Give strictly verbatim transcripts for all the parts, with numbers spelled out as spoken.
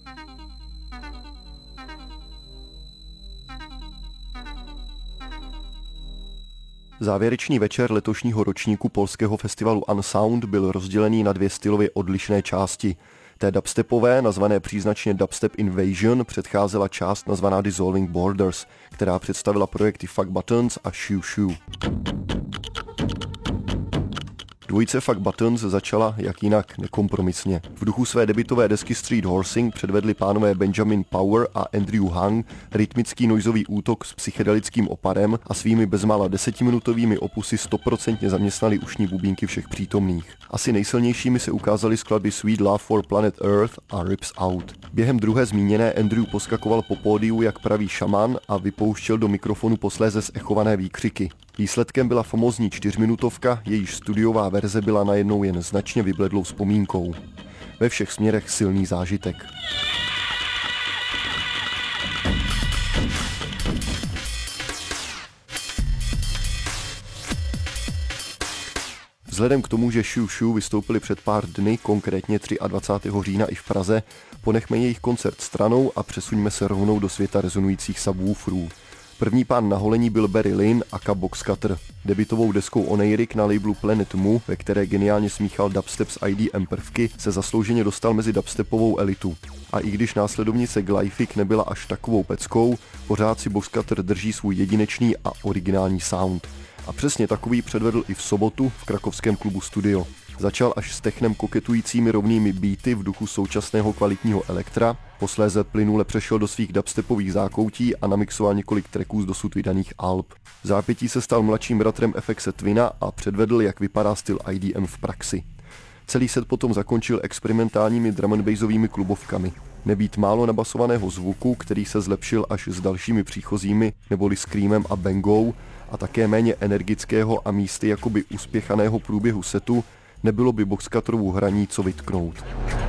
Závěrečný večer letošního ročníku polského festivalu Unsound byl rozdělený na dvě stylově odlišné části. Té dubstepové, nazvané příznačně Dubstep Invasion, předcházela část nazvaná Dissolving Borders, která představila projekty Fuck Buttons a Shoe Shoe. Dvojice Fuck Buttons začala jak jinak nekompromisně. V duchu své debutové desky Street Horsing předvedli pánové Benjamin Power a Andrew Hung rytmický noizový útok s psychedelickým oparem a svými bezmála desetiminutovými opusy stoprocentně zaměstnali ušní bubínky všech přítomných. Asi nejsilnějšími se ukázaly skladby Sweet Love for Planet Earth a Rips Out. Během druhé zmíněné Andrew poskakoval po pódiu jak pravý šaman a vypouštěl do mikrofonu posléze zechované výkřiky. Výsledkem byla famózní čtyřminutovka, jejíž studiová verze byla najednou jen značně vybledlou vzpomínkou. Ve všech směrech silný zážitek. Vzhledem k tomu, že Shoe Shoe vystoupili před pár dny, konkrétně dvacátého třetího října i v Praze, ponechme jejich koncert stranou a přesuňme se rovnou do světa rezonujících subwooferů. První pán na holení byl Barry Lynn aka Boxcutter. Debutovou deskou Oneirik na labelu Planet Mu, ve které geniálně smíchal dubstep s I D M prvky, se zaslouženě dostal mezi dubstepovou elitu. A i když následovnice Glyphic nebyla až takovou peckou, pořád si Boxcutter drží svůj jedinečný a originální sound. A přesně takový předvedl i v sobotu v krakovském klubu Studio. Začal až s technem koketujícími rovnými beaty v duchu současného kvalitního elektra, posléze plynule přešel do svých dubstepových zákoutí a namixoval několik tracků z dosud vydaných alb. V zápětí se stal mladším bratrem F X Twina a předvedl, jak vypadá styl I D M v praxi. Celý set potom zakončil experimentálními drum and bassovými klubovkami. Nebýt málo nabasovaného zvuku, který se zlepšil až s dalšími příchozími, neboli screamem a bangou, a také méně energického a místy jakoby uspěchaného průběhu setu, nebylo by Boxcutterovu hraní co vytknout.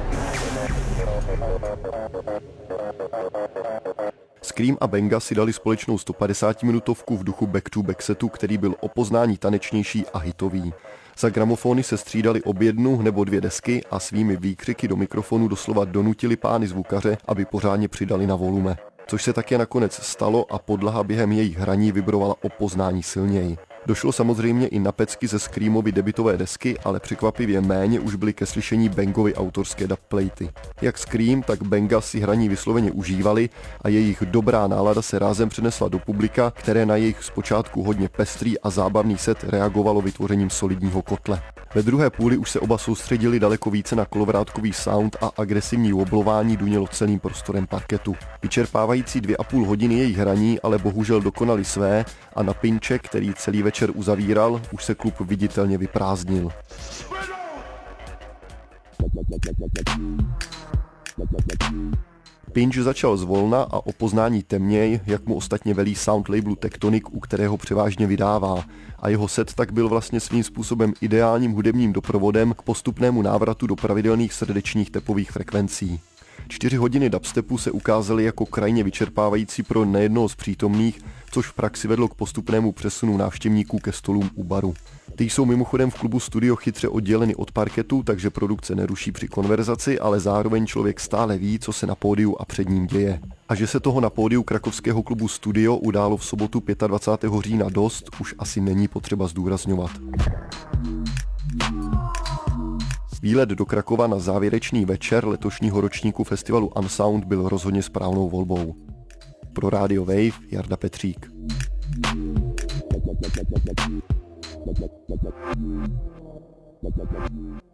Scream a Banga si dali společnou stopadesátiminutovku v duchu back-to-back setu, který byl o poznání tanečnější a hitový. Za gramofony se střídali ob jednu nebo dvě desky a svými výkřiky do mikrofonu doslova donutili pány zvukaře, aby pořádně přidali na volume. Což se také nakonec stalo a podlaha během jejich hraní vibrovala o poznání silněji. Došlo samozřejmě i na pecky ze Screamovy debutové desky, ale překvapivě méně už byly ke slyšení Bangovy autorské dubplaty. Jak Scream, tak Banga si hraní vysloveně užívali a jejich dobrá nálada se rázem přenesla do publika, které na jejich zpočátku hodně pestrý a zábavný set reagovalo vytvořením solidního kotle. Ve druhé půli už se oba soustředili daleko více na kolovrátkový sound a agresivní woblování dunělo celým prostorem parketu. Vyčerpávající dvě a půl hodiny jejich hraní ale bohužel dokonali své a na Pinche, který celý večer uzavíral, už se klub viditelně vyprázdnil. Pinch začal zvolna a o poznání temněj, jak mu ostatně velí sound labelu Tectonic, u kterého převážně vydává, a jeho set tak byl vlastně svým způsobem ideálním hudebním doprovodem k postupnému návratu do pravidelných srdečních tepových frekvencí. Čtyři hodiny dubstepu se ukázaly jako krajně vyčerpávající pro nejednoho z přítomných, což v praxi vedlo k postupnému přesunu návštěvníků ke stolům u baru. Ty jsou mimochodem v klubu Studio chytře odděleny od parketu, takže produkce neruší při konverzaci, ale zároveň člověk stále ví, co se na pódiu a před ním děje. A že se toho na pódiu krakovského klubu Studio událo v sobotu dvacátého pátého října dost, už asi není potřeba zdůrazňovat. Výlet do Krakova na závěrečný večer letošního ročníku festivalu Unsound byl rozhodně správnou volbou. Pro Radio Wave Jarda Petřík. Thank you.